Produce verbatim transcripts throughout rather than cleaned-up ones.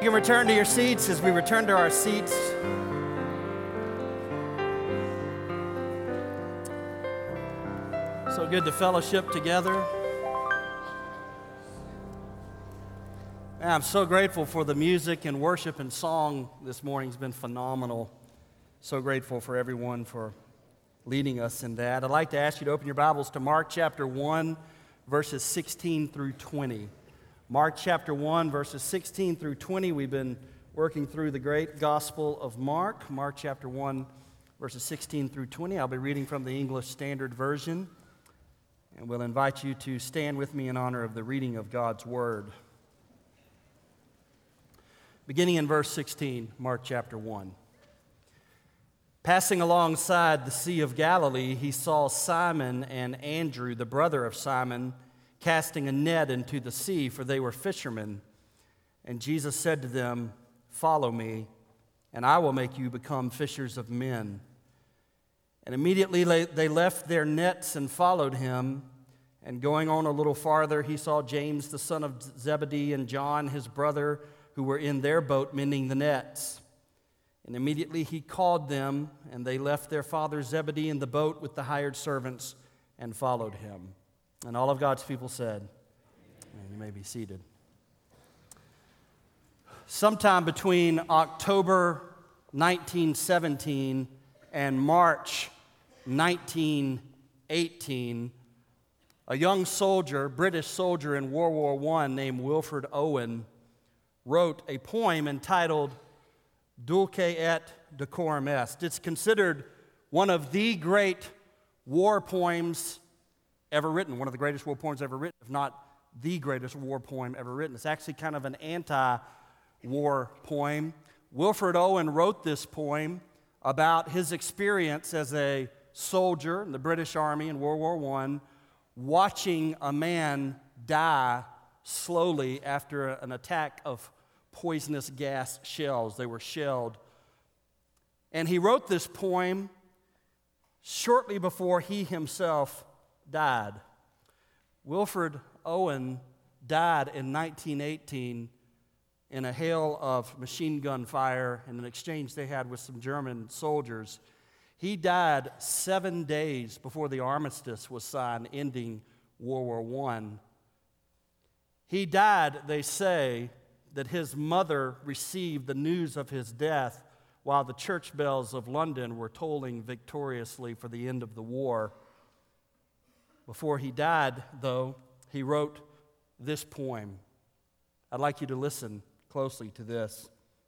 You can return to your seats as we return to our seats. So good to fellowship together. Man, I'm so grateful for the music and worship and song this morning. It's been phenomenal. So grateful for everyone for leading us in that. I'd like to ask you to open your Bibles to Mark chapter one, verses sixteen through twenty. Mark chapter one, verses sixteen through twenty. We've been working through the great Gospel of Mark. Mark chapter one, verses sixteen through twenty. I'll be reading from the English Standard Version. And we'll invite you to stand with me in honor of the reading of God's Word. Beginning in verse sixteen, Mark chapter one. Passing alongside the Sea of Galilee, he saw Simon and Andrew, the brother of Simon, casting a net into the sea, for they were fishermen. And Jesus said to them, "Follow me, and I will make you become fishers of men." And immediately they left their nets and followed him. And going on a little farther, he saw James, the son of Zebedee, and John, his brother, who were in their boat mending the nets. And immediately he called them, and they left their father Zebedee in the boat with the hired servants and followed him. And all of God's people said, and you may be seated. Sometime between October nineteen seventeen and March nineteen eighteen, a young soldier, British soldier in World War One named Wilfred Owen, wrote a poem entitled Dulce et Decorum Est. It's considered one of the great war poems ever written, one of the greatest war poems ever written, if not the greatest war poem ever written. It's actually kind of an anti-war poem. Wilfred Owen wrote this poem about his experience as a soldier in the British Army in World War One, watching a man die slowly after an attack of poisonous gas shells. They were shelled. And he wrote this poem shortly before he himself died. Wilfred Owen died in nineteen eighteen in a hail of machine gun fire in an exchange they had with some German soldiers. He died seven days before the armistice was signed, ending World War One. He died, they say, that his mother received the news of his death while the church bells of London were tolling victoriously for the end of the war. Before he died, though, he wrote this poem. I'd like you to listen closely to this.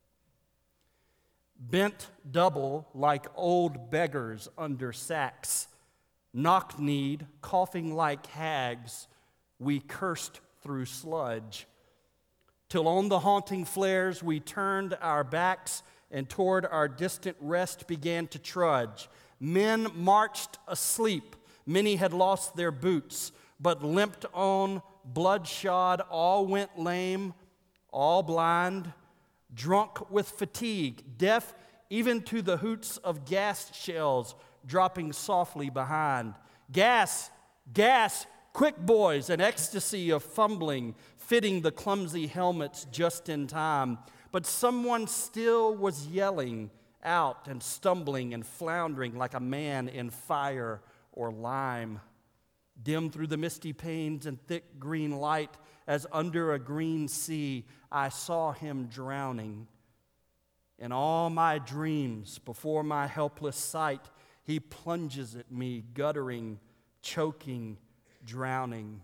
Bent double like old beggars under sacks, knock-kneed, coughing like hags, we cursed through sludge, till on the haunting flares we turned our backs and toward our distant rest began to trudge. Men marched asleep. Many had lost their boots, but limped on, bloodshod, all went lame, all blind, drunk with fatigue, deaf even to the hoots of gas shells dropping softly behind. Gas, gas, quick boys, an ecstasy of fumbling, fitting the clumsy helmets just in time. But someone still was yelling out and stumbling and floundering like a man in fire or lime. Dim through the misty panes and thick green light, as under a green sea, I saw him drowning. In all my dreams, before my helpless sight, he plunges at me, guttering, choking, drowning.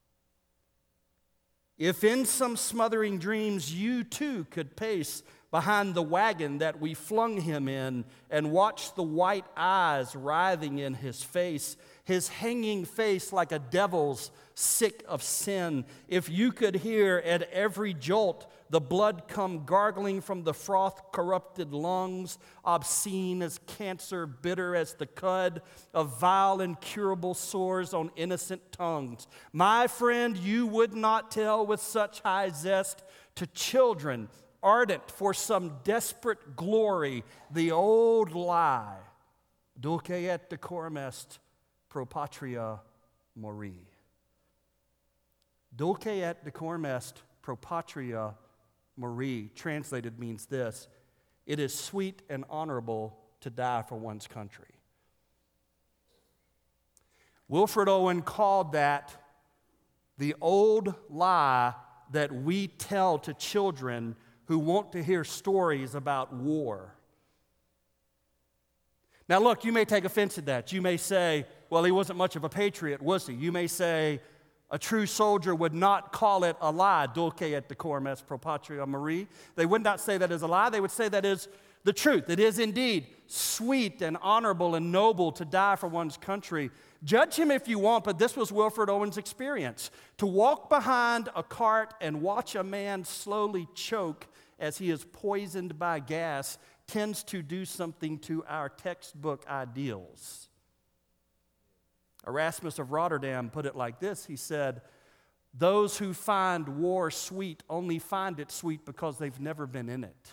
If in some smothering dreams you too could pace behind the wagon that we flung him in and watch the white eyes writhing in his face, his hanging face like a devil's sick of sin, if you could hear at every jolt the blood come gargling from the froth-corrupted lungs, obscene as cancer, bitter as the cud of vile, incurable sores on innocent tongues, my friend, you would not tell with such high zest to children ardent for some desperate glory the old lie, dulce et decorum est pro patria mori. Dulce et decorum est pro patria Marie, translated means this: it is sweet and honorable to die for one's country. Wilfred Owen called that the old lie that we tell to children who want to hear stories about war. Now look, you may take offense at that. You may say, well, he wasn't much of a patriot, was he? You may say, a true soldier would not call it a lie, dulce et decorum est pro patria Marie. They would not say that as a lie. They would say that is the truth. It is indeed sweet and honorable and noble to die for one's country. Judge him if you want, but this was Wilfred Owen's experience. To walk behind a cart and watch a man slowly choke as he is poisoned by gas tends to do something to our textbook ideals. Erasmus of Rotterdam put it like this. He said, those who find war sweet only find it sweet because they've never been in it.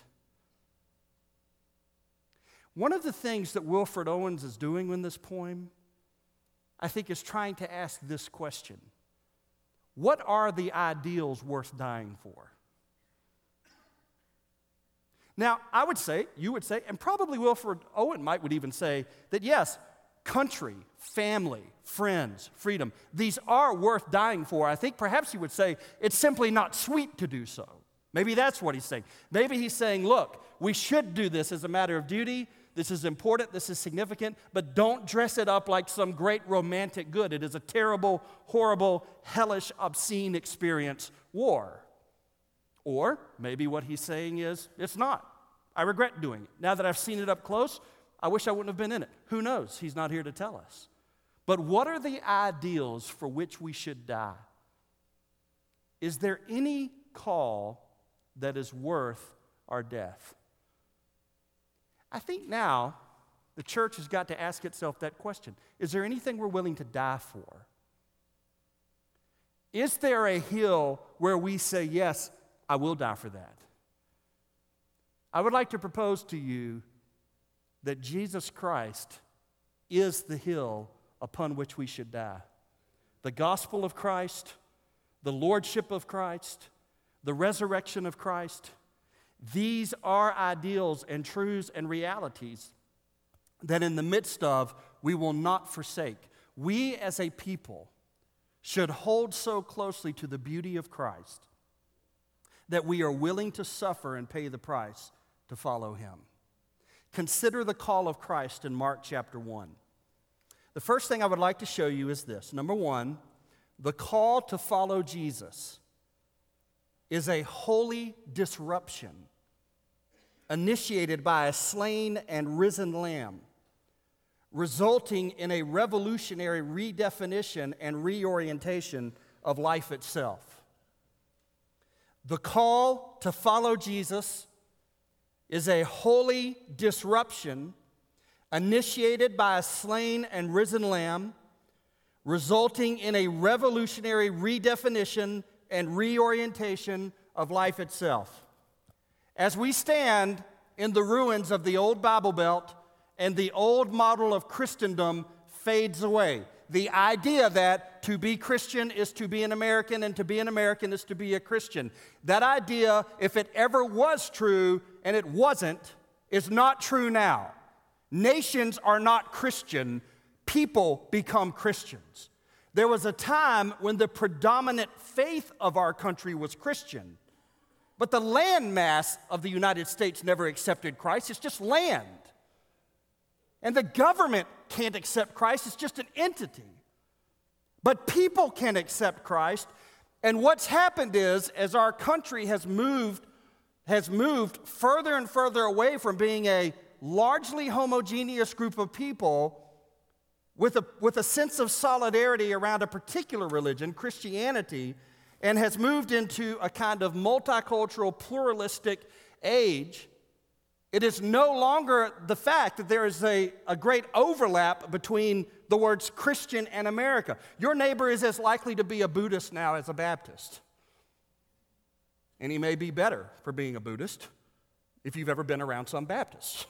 One of the things that Wilfred Owens is doing in this poem, I think, is trying to ask this question: what are the ideals worth dying for? Now, I would say, you would say, and probably Wilfred Owen might would even say that yes, country, family, friends, freedom, these are worth dying for. I think perhaps he would say it's simply not sweet to do so. Maybe that's what he's saying. Maybe he's saying, look, we should do this as a matter of duty. This is important, this is significant, but don't dress it up like some great romantic good. It is a terrible, horrible, hellish, obscene experience, war. Or maybe what he's saying is, it's not. I regret doing it. Now that I've seen it up close, I wish I wouldn't have been in it. Who knows? He's not here to tell us. But what are the ideals for which we should die? Is there any call that is worth our death? I think now the church has got to ask itself that question. Is there anything we're willing to die for? Is there a hill where we say, yes, I will die for that? I would like to propose to you that Jesus Christ is the hill upon which we should die. The gospel of Christ, the lordship of Christ, the resurrection of Christ, these are ideals and truths and realities that in the midst of we will not forsake. We as a people should hold so closely to the beauty of Christ that we are willing to suffer and pay the price to follow him. Consider the call of Christ in Mark chapter one. The first thing I would like to show you is this. Number one, the call to follow Jesus is a holy disruption initiated by a slain and risen lamb, resulting in a revolutionary redefinition and reorientation of life itself. The call to follow Jesus is a holy disruption initiated by a slain and risen lamb, resulting in a revolutionary redefinition and reorientation of life itself. As we stand in the ruins of the old Bible Belt and the old model of Christendom fades away, the idea that to be Christian is to be an American and to be an American is to be a Christian, that idea, if it ever was true and it wasn't, is not true now. Nations are not Christian, people become Christians. There was a time when the predominant faith of our country was Christian, but the land mass of the United States never accepted Christ. It's just land. And the government can't accept Christ. It's just an entity. But people can accept Christ. And what's happened is, as our country has moved, has moved further and further away from being a largely homogeneous group of people with a, with a sense of solidarity around a particular religion, Christianity, and has moved into a kind of multicultural, pluralistic age, it is no longer the fact that there is a, a great overlap between the words Christian and America. Your neighbor is as likely to be a Buddhist now as a Baptist. And he may be better for being a Buddhist if you've ever been around some Baptists.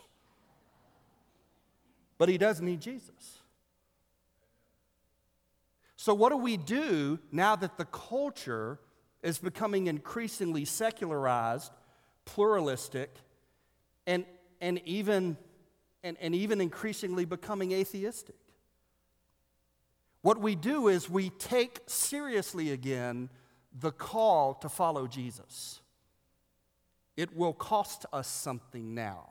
But he does need Jesus. So what do we do now that the culture is becoming increasingly secularized pluralistic, and, and, even, and, and even increasingly becoming atheistic. What we do is we take seriously again the call to follow Jesus. It will cost us something now.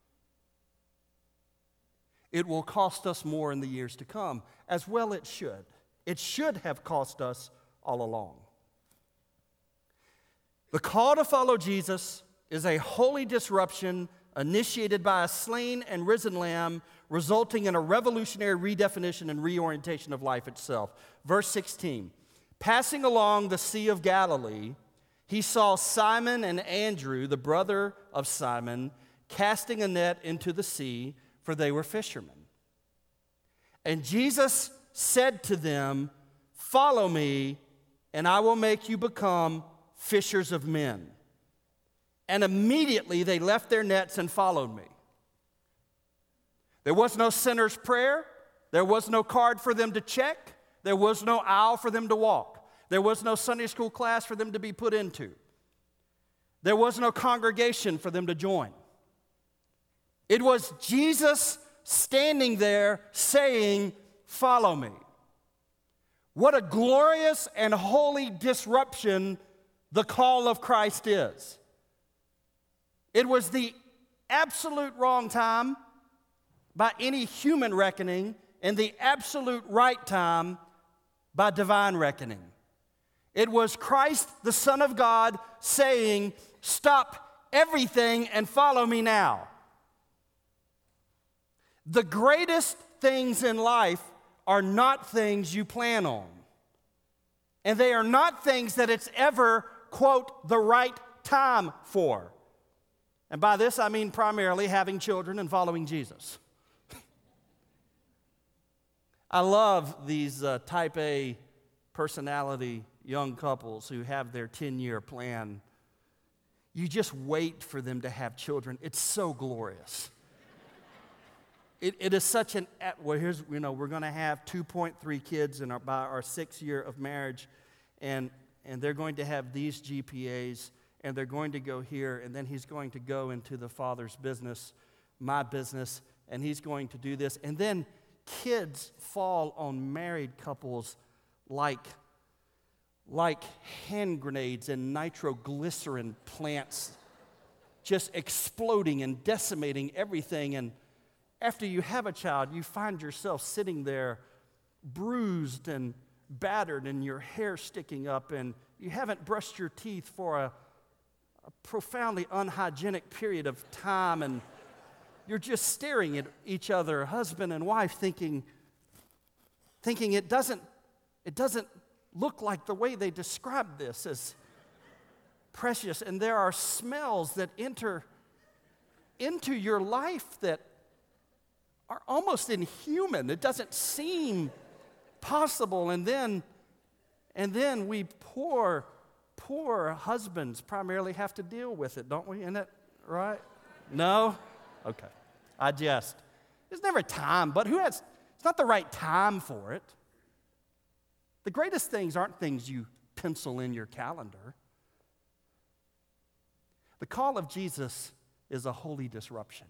It will cost us more in the years to come, as well it should. It should have cost us all along. The call to follow Jesus is a holy disruption initiated by a slain and risen Lamb, resulting in a revolutionary redefinition and reorientation of life itself. Verse sixteen, passing along the Sea of Galilee, he saw Simon and Andrew, the brother of Simon, casting a net into the sea, for they were fishermen. And Jesus said to them, "Follow me, and I will make you become fishers of men." And immediately they left their nets and followed me. There was no sinner's prayer. There was no card for them to check. There was no aisle for them to walk. There was no Sunday school class for them to be put into. There was no congregation for them to join. It was Jesus standing there saying, "Follow me." What a glorious and holy disruption the call of Christ is. It was the absolute wrong time by any human reckoning, and the absolute right time by divine reckoning. It was Christ, the Son of God, saying, "Stop everything and follow me now." The greatest things in life are not things you plan on. And they are not things that it's ever, quote, the right time for. And by this I mean primarily having children and following Jesus. I love these uh, type A personality young couples who have their ten-year plan. You just wait for them to have children. It's so glorious. It, it is such an, well, here's, you know, we're going to have two point three kids in our, by our sixth year of marriage, and, and they're going to have these G P As, and they're going to go here, and then he's going to go into the father's business, my business, and he's going to do this. And then kids fall on married couples like, like hand grenades and nitroglycerin plants just exploding and decimating everything. And after you have a child, you find yourself sitting there bruised and battered and your hair sticking up, and you haven't brushed your teeth for a, a profoundly unhygienic period of time, and you're just staring at each other, husband and wife, thinking, thinking it doesn't, it doesn't look like the way they describe this as precious. And there are smells that enter into your life that are almost inhuman. It doesn't seem possible. And then, and then we poor, poor husbands primarily have to deal with it, don't we? Isn't that right? No? Okay, I jest. There's never time, but who has, it's not the right time for it. The greatest things aren't things you pencil in your calendar. The call of Jesus is a holy disruption.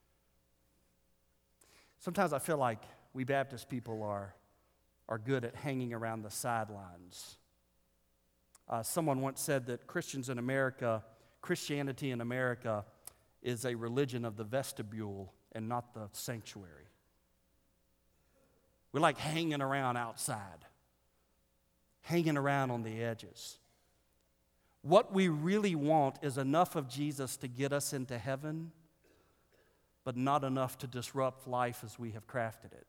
Sometimes I feel like we Baptist people are, are good at hanging around the sidelines. Uh, someone once said that Christians in America, Christianity in America, is a religion of the vestibule and not the sanctuary. We like hanging around outside, hanging around on the edges. What we really want is enough of Jesus to get us into heaven, but not enough to disrupt life as we have crafted it.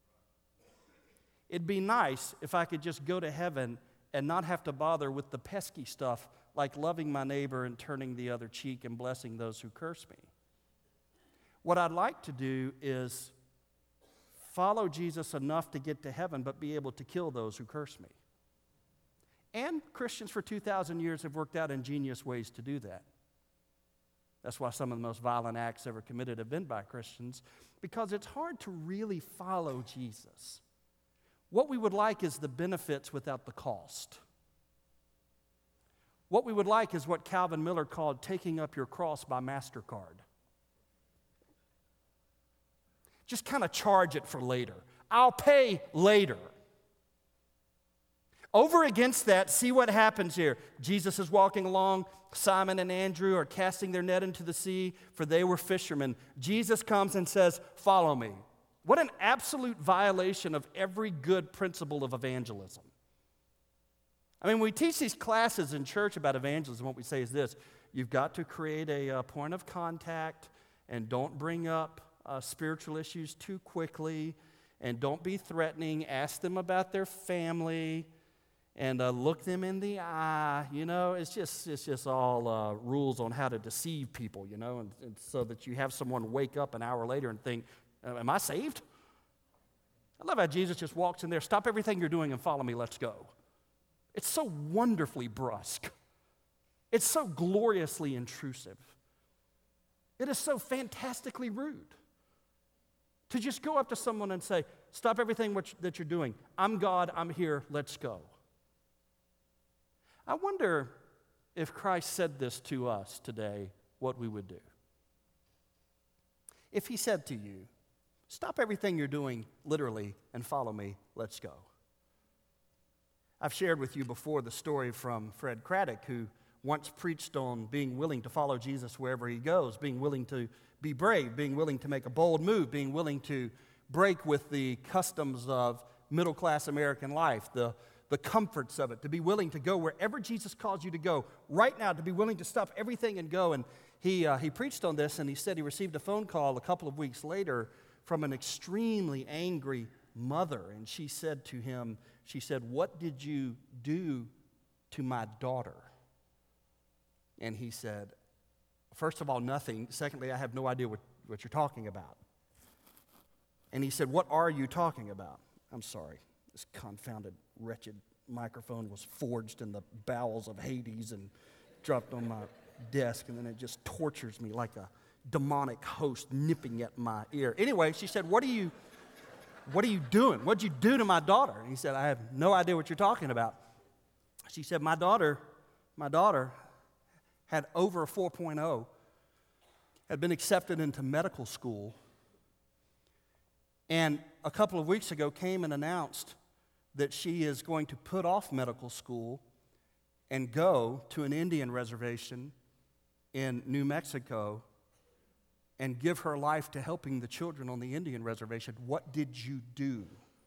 It'd be nice if I could just go to heaven and not have to bother with the pesky stuff like loving my neighbor and turning the other cheek and blessing those who curse me. What I'd like to do is follow Jesus enough to get to heaven, but be able to kill those who curse me. And Christians for two thousand years have worked out ingenious ways to do that. That's why some of the most violent acts ever committed have been by Christians, because it's hard to really follow Jesus. What we would like is the benefits without the cost. What we would like is what Calvin Miller called taking up your cross by MasterCard. Just kind of charge it for later. I'll pay later. Over against that, see what happens here. Jesus is walking along. Simon and Andrew are casting their net into the sea, for they were fishermen. Jesus comes and says, "Follow me." What an absolute violation of every good principle of evangelism. I mean, when we teach these classes in church about evangelism, what we say is this: you've got to create a, a point of contact, and don't bring up uh, spiritual issues too quickly, and don't be threatening. Ask them about their family, and uh, look them in the eye. You know, it's just it's just all uh, rules on how to deceive people, you know, and, and so that you have someone wake up an hour later and think, am I saved? I love how Jesus just walks in there, stop everything you're doing and follow me, let's go. It's so wonderfully brusque. It's so gloriously intrusive. It is so fantastically rude to just go up to someone and say, stop everything that you're doing. I'm God, I'm here, let's go. I wonder if Christ said this to us today, what we would do. If he said to you, stop everything you're doing literally and follow me, let's go. I've shared with you before the story from Fred Craddock, who once preached on being willing to follow Jesus wherever he goes, being willing to be brave, being willing to make a bold move, being willing to break with the customs of middle-class American life, the, the comforts of it, to be willing to go wherever Jesus calls you to go right now, to be willing to stop everything and go. And he, uh, he preached on this, and he said he received a phone call a couple of weeks later from an extremely angry mother, and she said to him, she said, "What did you do to my daughter?" And he said, "First of all, nothing. Secondly, I have no idea what, what you're talking about." And he said, "What are you talking about?" I'm sorry, this confounded, wretched microphone was forged in the bowels of Hades and dropped on my desk, and then it just tortures me like a demonic host nipping at my ear. Anyway, she said, what are you, what are you doing? What'd you do to my daughter? And he said, "I have no idea what you're talking about." She said, my daughter, my daughter had over a four point oh, had been accepted into medical school, and a couple of weeks ago came and announced that she is going to put off medical school and go to an Indian reservation in New Mexico and give her life to helping the children on the Indian reservation. What did you do?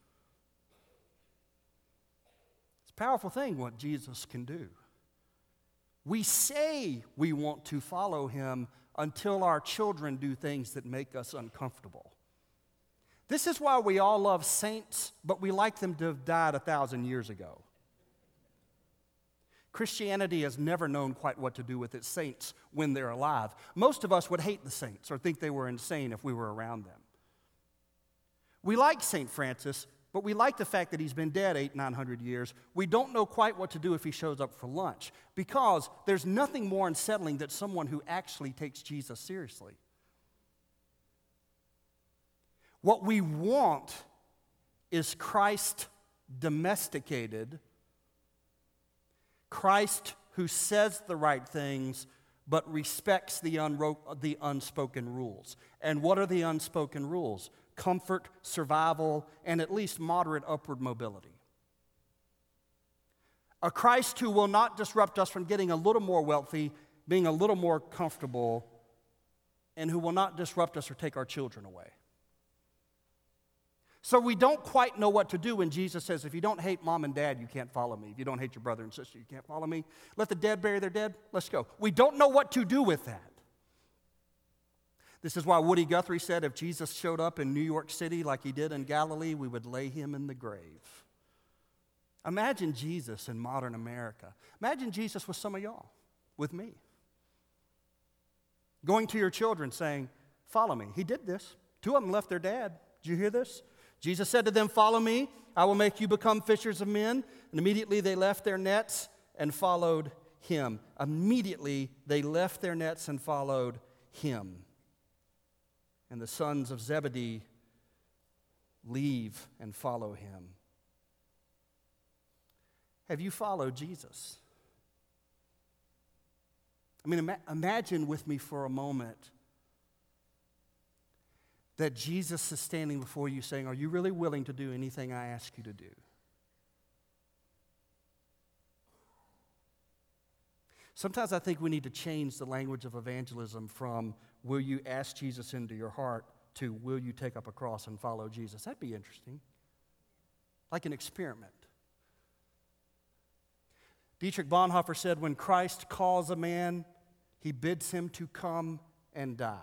It's a powerful thing what Jesus can do. We say we want to follow him until our children do things that make us uncomfortable. This is why we all love saints, but we like them to have died a thousand years ago. Christianity has never known quite what to do with its saints when they're alive. Most of us would hate the saints or think they were insane if we were around them. We like Saint Francis, but we like the fact that he's been dead eight, nine hundred years. We don't know quite what to do if he shows up for lunch, because there's nothing more unsettling than someone who actually takes Jesus seriously. What we want is Christ domesticated, Christ who says the right things but respects the, unro- the unspoken rules. And what are the unspoken rules? Comfort, survival, and at least moderate upward mobility. A Christ who will not disrupt us from getting a little more wealthy, being a little more comfortable, and who will not disrupt us or take our children away. So we don't quite know what to do when Jesus says, if you don't hate mom and dad, you can't follow me. If you don't hate your brother and sister, you can't follow me. Let the dead bury their dead. Let's go. We don't know what to do with that. This is why Woody Guthrie said if Jesus showed up in New York City like he did in Galilee, we would lay him in the grave. Imagine Jesus in modern America. Imagine Jesus with some of y'all, with me. Going to your children saying, follow me. He did this. Two of them left their dad. Did you hear this? Jesus said to them, follow me, I will make you become fishers of men. And immediately they left their nets and followed him. Immediately they left their nets and followed him. And the sons of Zebedee leave and follow him. Have you followed Jesus? I mean, ima- imagine with me for a moment that Jesus is standing before you saying, are you really willing to do anything I ask you to do? Sometimes I think we need to change the language of evangelism from will you ask Jesus into your heart to will you take up a cross and follow Jesus. That'd be interesting. Like an experiment. Dietrich Bonhoeffer said, when Christ calls a man, he bids him to come and die.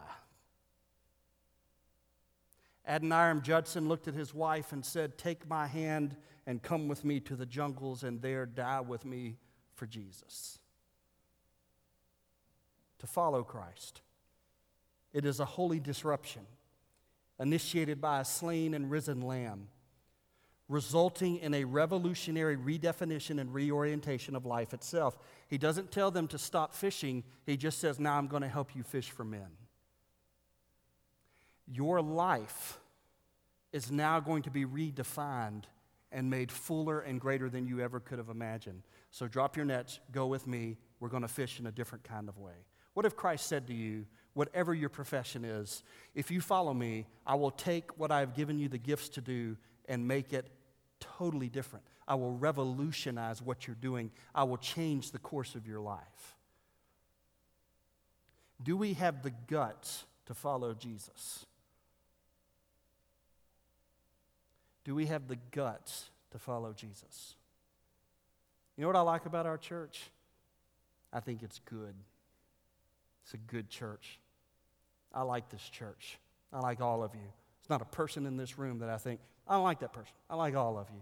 Adoniram Judson looked at his wife and said, take my hand and come with me to the jungles and there die with me for Jesus. To follow Christ. It is a holy disruption initiated by a slain and risen lamb, resulting in a revolutionary redefinition and reorientation of life itself. He doesn't tell them to stop fishing. He just says, now I'm going to help you fish for men. Your life is now going to be redefined and made fuller and greater than you ever could have imagined. So drop your nets, go with me. We're going to fish in a different kind of way. What if Christ said to you, whatever your profession is, if you follow me, I will take what I've given you the gifts to do and make it totally different. I will revolutionize what you're doing. I will change the course of your life. Do we have the guts to follow Jesus? Do we have the guts to follow Jesus? You know what I like about our church? I think it's good. It's a good church. I like this church. I like all of you. There's not a person in this room that I think, I don't like that person. I like all of you.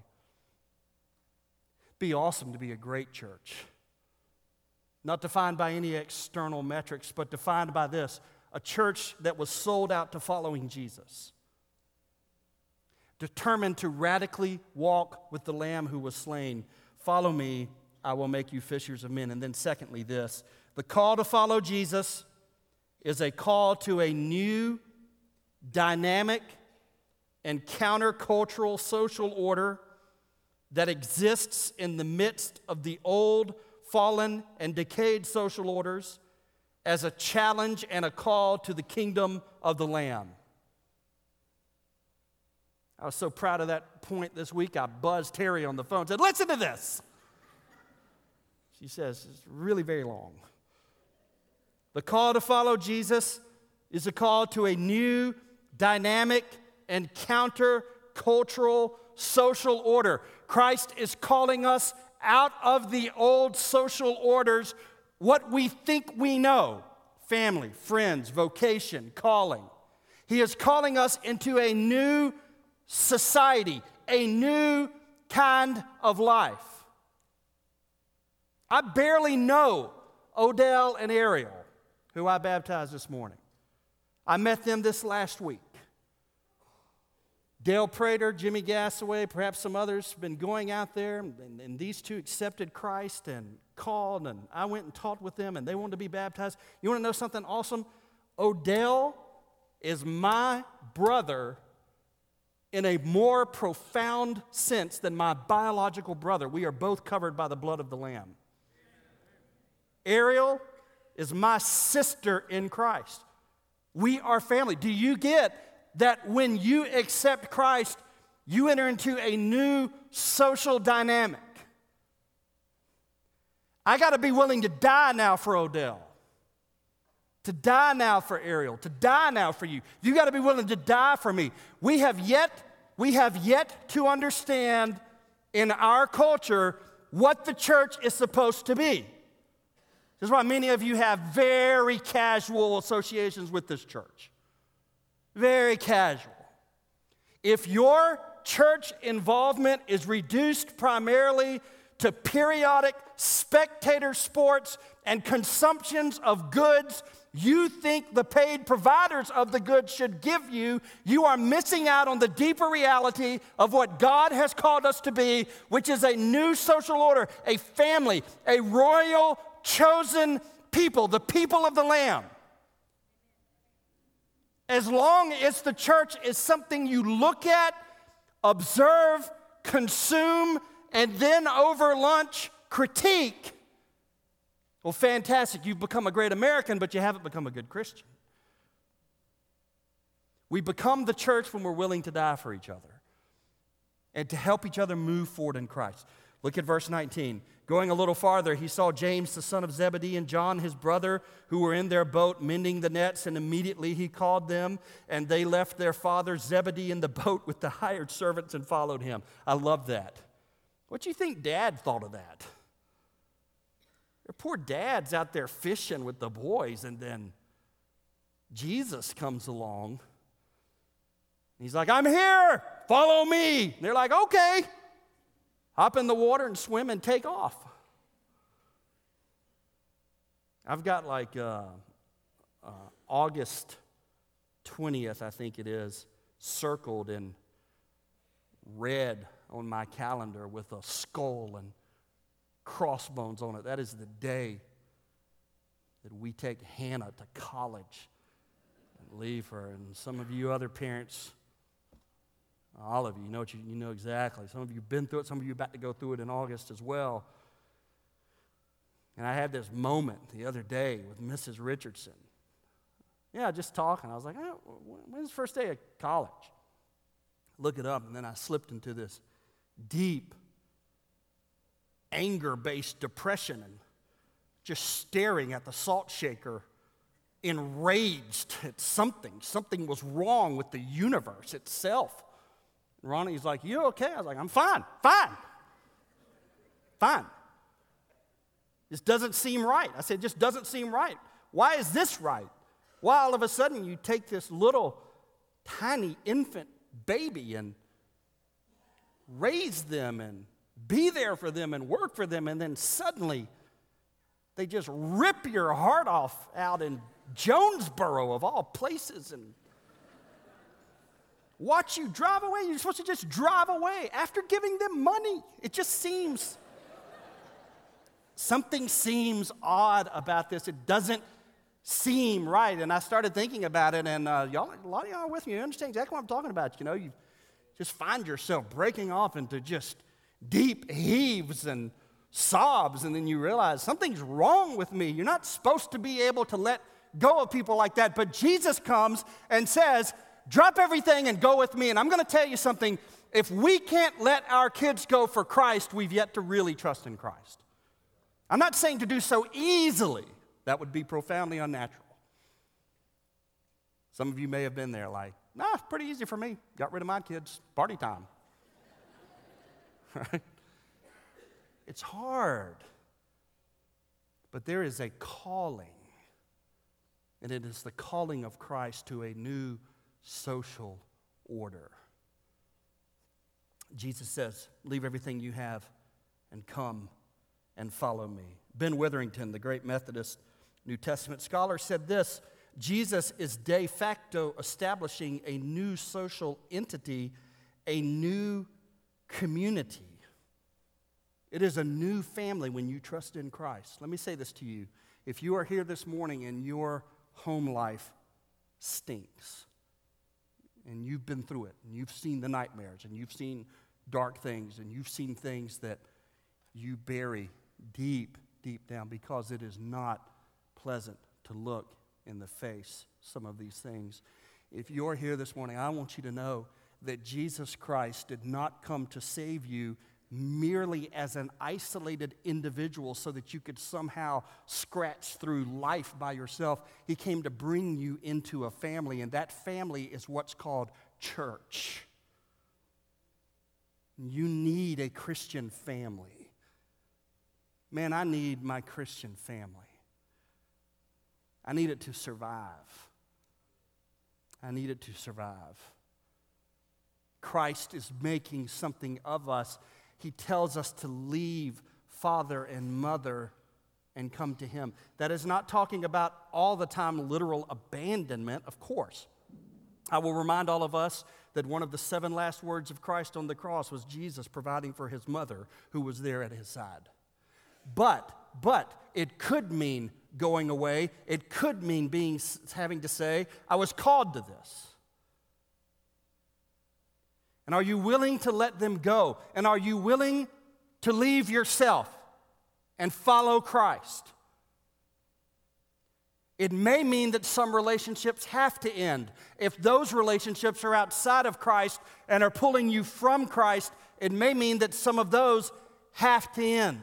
Be awesome to be a great church. Not defined by any external metrics, but defined by this, a church that was sold out to following Jesus. Determined to radically walk with the Lamb who was slain. Follow me, I will make you fishers of men. And then secondly, this, the call to follow Jesus is a call to a new, dynamic, and countercultural social order that exists in the midst of the old, fallen, and decayed social orders as a challenge and a call to the kingdom of the Lamb. I was so proud of that point this week, I buzzed Terry on the phone and said, listen to this. She says, it's really very long. The call to follow Jesus is a call to a new, dynamic, and counter-cultural social order. Christ is calling us out of the old social orders, what we think we know, family, friends, vocation, calling. He is calling us into a new society, a new kind of life. I barely know Odell and Ariel, who I baptized this morning. I met them this last week. Dale Prater, Jimmy Gassaway, perhaps some others have been going out there, and, and these two accepted Christ and called, and I went and talked with them, and they wanted to be baptized. You want to know something awesome? Odell is my brother in a more profound sense than my biological brother. We are both covered by the blood of the Lamb. Ariel is my sister in Christ. We are family. Do you get that when you accept Christ, you enter into a new social dynamic? I got to be willing to die now for Odell, to die now for Ariel, to die now for you. You got to be willing to die for me. We have yet, we have yet to understand in our culture what the church is supposed to be. This is why many of you have very casual associations with this church. Very casual. If your church involvement is reduced primarily to periodic spectator sports and consumptions of goods you think the paid providers of the goods should give you, you are missing out on the deeper reality of what God has called us to be, which is a new social order, a family, a royal chosen people, the people of the Lamb. As long as the church is something you look at, observe, consume, and then over lunch critique, Well, fantastic. You've become a great American, but you haven't become a good Christian. We become the church when we're willing to die for each other and to help each other move forward in Christ. Look at verse nineteen. Going a little farther, he saw James, the son of Zebedee, and John, his brother, who were in their boat mending the nets, and immediately he called them, and they left their father Zebedee in the boat with the hired servants and followed him. I love that. What do you think Dad thought of that? Their poor dad's out there fishing with the boys, and then Jesus comes along. He's like, I'm here, follow me. And they're like, okay. Hop in the water and swim and take off. I've got like uh, uh, August twentieth, I think it is, circled in red on my calendar with a skull and crossbones on it. That is the day that we take Hannah to college and leave her. And some of you other parents, all of you, you know what you, you know exactly. Some of you have been through it. Some of you are about to go through it in August as well. And I had this moment the other day with Missus Richardson. Yeah, just talking. I was like, oh, when's the first day of college? Look it up, and then I slipped into this deep, anger-based depression and just staring at the salt shaker, enraged at something. Something was wrong with the universe itself. Ronnie's like, you okay? I was like, I'm fine, fine, fine. This doesn't seem right. I said, it just doesn't seem right. Why is this right? Why all of a sudden you take this little tiny infant baby and raise them and be there for them and work for them, and then suddenly they just rip your heart off out in Jonesboro of all places and watch you drive away. You're supposed to just drive away after giving them money. It just seems, something seems odd about this. It doesn't seem right. And I started thinking about it, and uh, y'all, a lot of y'all are with me. You understand exactly what I'm talking about. You know, you just find yourself breaking off into just deep heaves and sobs, and then you realize something's wrong with me. You're not supposed to be able to let go of people like that. But Jesus comes and says, drop everything and go with me. And I'm going to tell you something. If we can't let our kids go for Christ, we've yet to really trust in Christ. I'm not saying to do so easily. That would be profoundly unnatural. Some of you may have been there like, nah, it's pretty easy for me. Got rid of my kids. Party time. Right? It's hard. But there is a calling. And it is the calling of Christ to a new social order. Jesus says, leave everything you have and come and follow me. Ben Witherington, the great Methodist New Testament scholar, said this: Jesus is de facto establishing a new social entity, a new community. It is a new family when you trust in Christ. Let me say this to you. If you are here this morning and your home life stinks, and you've been through it, and you've seen the nightmares, and you've seen dark things, and you've seen things that you bury deep, deep down because it is not pleasant to look in the face some of these things. If you're here this morning, I want you to know that Jesus Christ did not come to save you merely as an isolated individual so that you could somehow scratch through life by yourself. He came to bring you into a family, and that family is what's called church. You need a Christian family. Man, I need my Christian family. I need it to survive. I need it to survive. Christ is making something of us. He tells us to leave father and mother and come to him. That is not talking about all the time literal abandonment, of course. I will remind all of us that one of the seven last words of Christ on the cross was Jesus providing for his mother who was there at his side. But, but, it could mean going away. It could mean being, having to say, I was called to this. And are you willing to let them go? And are you willing to leave yourself and follow Christ? It may mean that some relationships have to end. If those relationships are outside of Christ and are pulling you from Christ, it may mean that some of those have to end.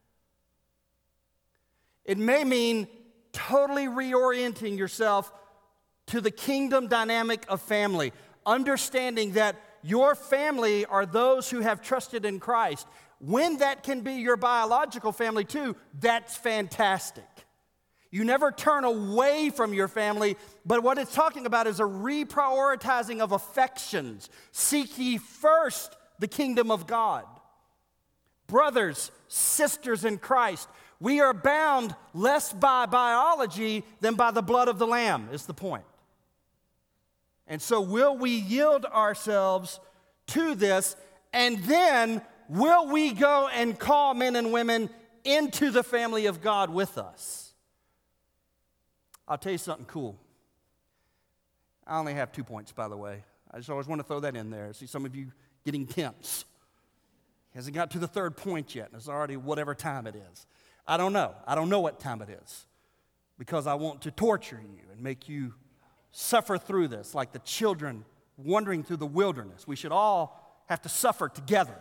It may mean totally reorienting yourself to the kingdom dynamic of family, understanding that your family are those who have trusted in Christ. When that can be your biological family too, that's fantastic. You never turn away from your family, but what it's talking about is a reprioritizing of affections. Seek ye first the kingdom of God. Brothers, sisters in Christ, we are bound less by biology than by the blood of the Lamb, is the point. And so will we yield ourselves to this, and then will we go and call men and women into the family of God with us? I'll tell you something cool. I only have two points, by the way. I just always want to throw that in there. I see some of you getting tense. Hasn't got to the third point yet, and it's already whatever time it is. I don't know. I don't know what time it is because I want to torture you and make you suffer through this like the children wandering through the wilderness. We should all have to suffer together.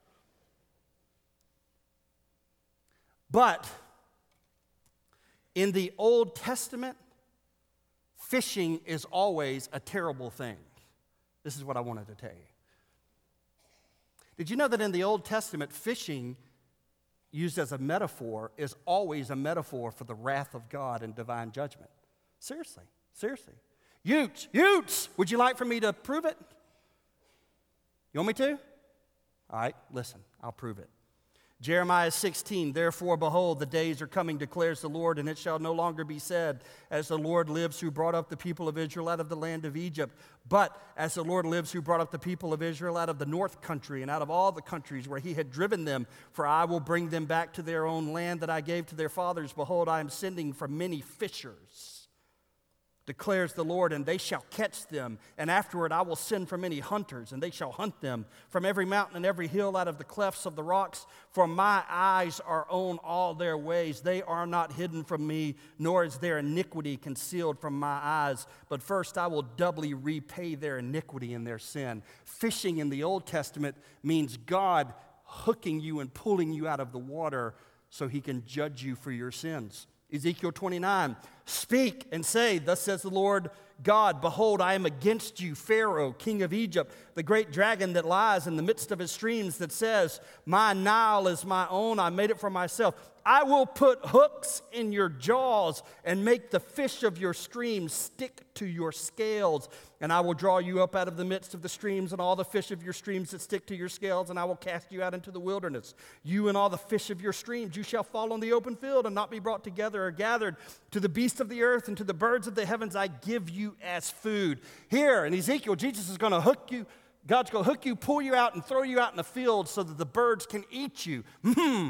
But in the Old Testament, fishing is always a terrible thing. This is what I wanted to tell you. Did you know that in the Old Testament, fishing, used as a metaphor, is always a metaphor for the wrath of God and divine judgment? Seriously, seriously. Utes, Utes, would you like for me to prove it? You want me to? All right, listen, I'll prove it. Jeremiah sixteen, therefore, behold, the days are coming, declares the Lord, and it shall no longer be said, as the Lord lives who brought up the people of Israel out of the land of Egypt, but as the Lord lives who brought up the people of Israel out of the north country and out of all the countries where he had driven them, for I will bring them back to their own land that I gave to their fathers. Behold, I am sending for many fishers, declares the Lord, and they shall catch them. And afterward I will send for many hunters, and they shall hunt them from every mountain and every hill out of the clefts of the rocks. For my eyes are on all their ways. They are not hidden from me, nor is their iniquity concealed from my eyes. But first I will doubly repay their iniquity and their sin. Fishing in the Old Testament means God hooking you and pulling you out of the water so he can judge you for your sins. Ezekiel twenty-nine, speak and say, thus says the Lord God, behold, I am against you, Pharaoh, king of Egypt, the great dragon that lies in the midst of his streams that says, my Nile is my own, I made it for myself. I will put hooks in your jaws and make the fish of your streams stick to your scales. And I will draw you up out of the midst of the streams and all the fish of your streams that stick to your scales, and I will cast you out into the wilderness. You and all the fish of your streams, you shall fall on the open field and not be brought together or gathered. To the beasts of the earth and to the birds of the heavens I give you as food. Here in Ezekiel, Jesus is going to hook you. God's going to hook you, pull you out, and throw you out in the field so that the birds can eat you. Hmm.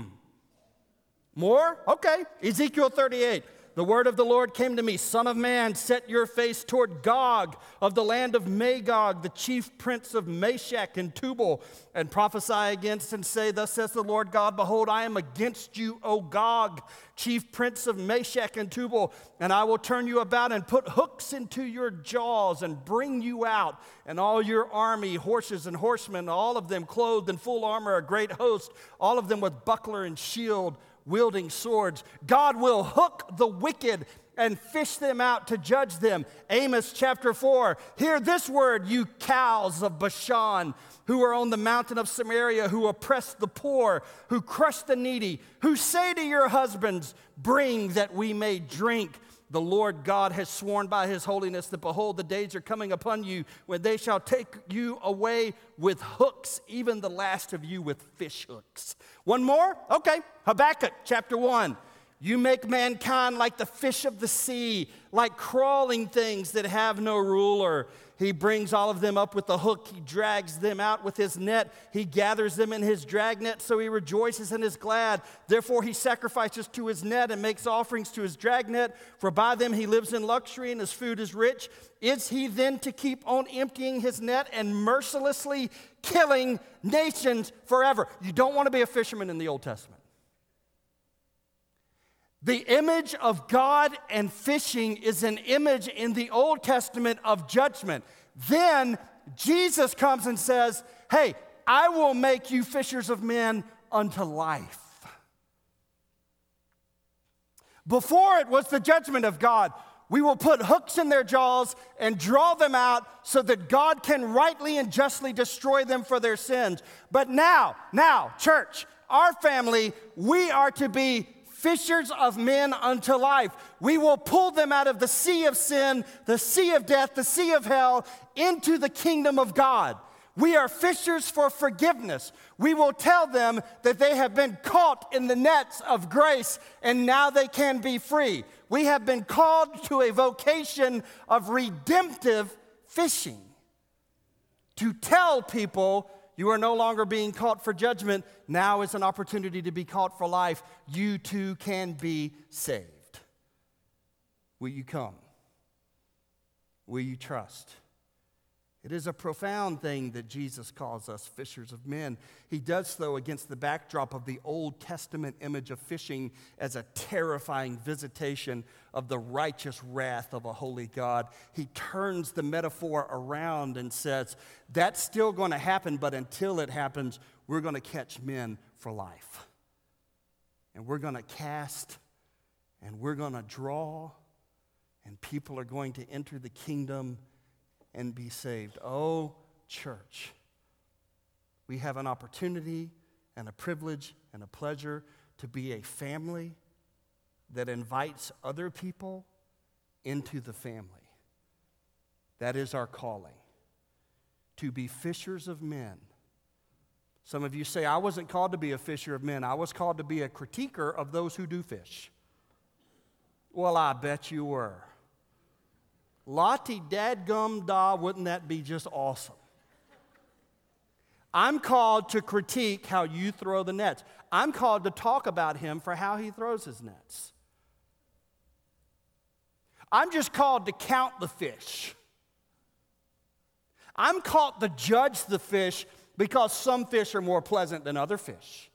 More? Okay. Ezekiel thirty-eight. The word of the Lord came to me, Son of man, set your face toward Gog of the land of Magog, the chief prince of Meshech and Tubal, and prophesy against and say, thus says the Lord God, behold, I am against you, O Gog, chief prince of Meshech and Tubal, and I will turn you about and put hooks into your jaws and bring you out, and all your army, horses and horsemen, all of them clothed in full armor, a great host, all of them with buckler and shield, wielding swords. God will hook the wicked and fish them out to judge them. Amos chapter four. Hear this word, you cows of Bashan, who are on the mountain of Samaria, who oppress the poor, who crush the needy, who say to your husbands, bring that we may drink. The Lord God has sworn by his holiness that, behold, the days are coming upon you when they shall take you away with hooks, even the last of you with fish hooks. One more? Okay. Habakkuk chapter one. You make mankind like the fish of the sea, like crawling things that have no ruler. He brings all of them up with the hook. He drags them out with his net. He gathers them in his dragnet, so he rejoices and is glad. Therefore he sacrifices to his net and makes offerings to his dragnet, for by them he lives in luxury and his food is rich. Is he then to keep on emptying his net and mercilessly killing nations forever? You don't want to be a fisherman in the Old Testament. The image of God and fishing is an image in the Old Testament of judgment. Then Jesus comes and says, hey, I will make you fishers of men unto life. Before it was the judgment of God. We will put hooks in their jaws and draw them out so that God can rightly and justly destroy them for their sins. But now, now, church, our family, we are to be fishers of men unto life. We will pull them out of the sea of sin, the sea of death, the sea of hell, into the kingdom of God. We are fishers for forgiveness. We will tell them that they have been caught in the nets of grace and now they can be free. We have been called to a vocation of redemptive fishing. To tell people you are no longer being caught for judgment. Now is an opportunity to be caught for life. You too can be saved. Will you come? Will you trust? It is a profound thing that Jesus calls us fishers of men. He does so against the backdrop of the Old Testament image of fishing as a terrifying visitation of the righteous wrath of a holy God. He turns the metaphor around and says, that's still going to happen, but until it happens, we're going to catch men for life. And we're going to cast, and we're going to draw, and people are going to enter the kingdom and be saved. Oh, church, we have an opportunity and a privilege and a pleasure to be a family that invites other people into the family. That is our calling, to be fishers of men. Some of you say, I wasn't called to be a fisher of men. I was called to be a critiquer of those who do fish. Well, I bet you were. Lottie dadgum da, wouldn't that be just awesome? I'm called to critique how you throw the nets. I'm called to talk about him for how he throws his nets. I'm just called to count the fish. I'm called to judge the fish because some fish are more pleasant than other fish.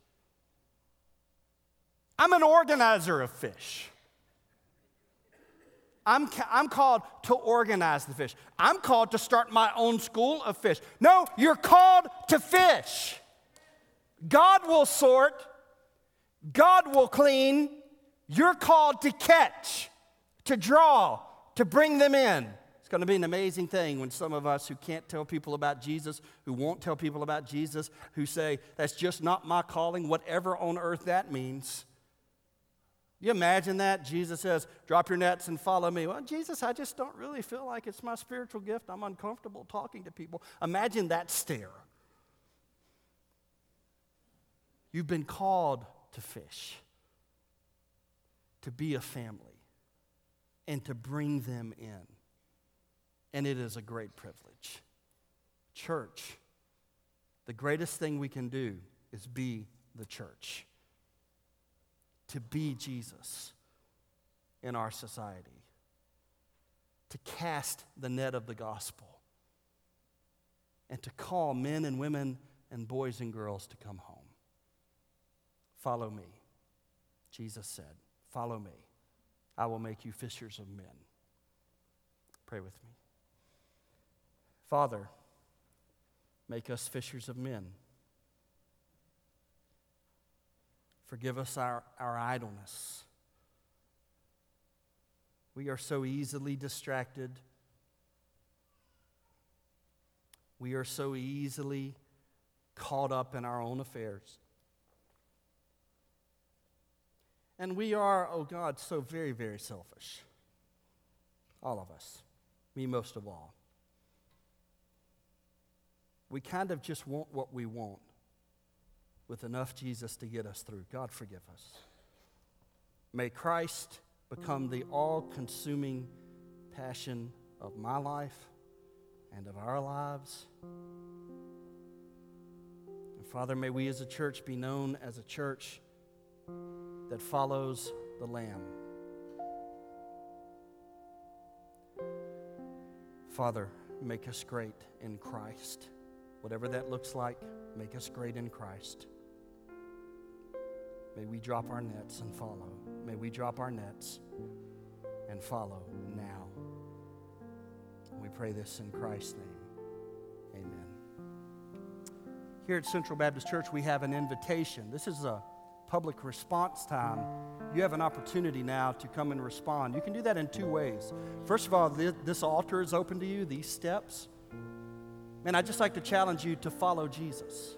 I'm an organizer of fish. I'm, I'm called to organize the fish. I'm called to start my own school of fish. No, you're called to fish. God will sort. God will clean. You're called to catch, to draw, to bring them in. It's going to be an amazing thing when some of us who can't tell people about Jesus, who won't tell people about Jesus, who say, that's just not my calling, whatever on earth that means. You imagine that? Jesus says, drop your nets and follow me. Well, Jesus, I just don't really feel like it's my spiritual gift. I'm uncomfortable talking to people. Imagine that stare. You've been called to fish, to be a family, and to bring them in. And it is a great privilege. Church, the greatest thing we can do is be the church. To be Jesus in our society, to cast the net of the gospel, and to call men and women and boys and girls to come home. Follow me, Jesus said. Follow me. I will make you fishers of men. Pray with me. Father, make us fishers of men. Forgive us our, our idleness. We are so easily distracted. We are so easily caught up in our own affairs. And we are, oh God, so very, very selfish. All of us. Me most of all. We kind of just want what we want, with enough Jesus to get us through. God, forgive us. May Christ become the all-consuming passion of my life and of our lives. And Father, may we as a church be known as a church that follows the Lamb. Father, make us great in Christ. Whatever that looks like, make us great in Christ. May we drop our nets and follow. May we drop our nets and follow now. We pray this in Christ's name. Amen. Here at Central Baptist Church, we have an invitation. This is a public response time. You have an opportunity now to come and respond. You can do that in two ways. First of all, this altar is open to you, these steps. And I'd just like to challenge you to follow Jesus.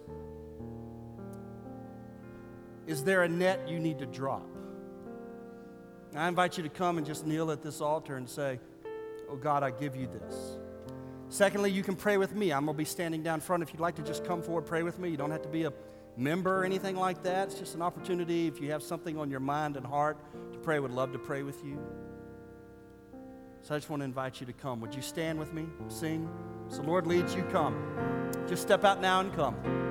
Is there a net you need to drop? I invite you to come and just kneel at this altar and say, oh God, I give you this. Secondly, you can pray with me. I'm going to be standing down front. If you'd like to just come forward, pray with me. You don't have to be a member or anything like that. It's just an opportunity. If you have something on your mind and heart to pray, I would love to pray with you. So I just want to invite you to come. Would you stand with me, sing? So Lord leads you, come. Just step out now and come.